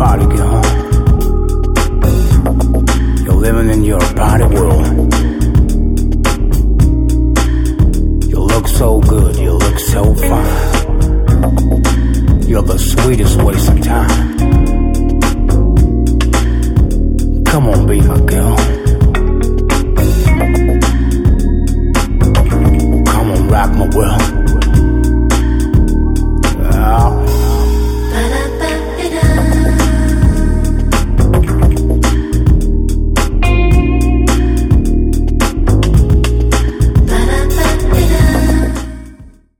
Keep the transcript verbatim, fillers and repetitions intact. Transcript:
party girl. You're living in your party world. You look so good, you look so fine. You're the sweetest waste of time. Come on, be my girl. Come on, rock my world.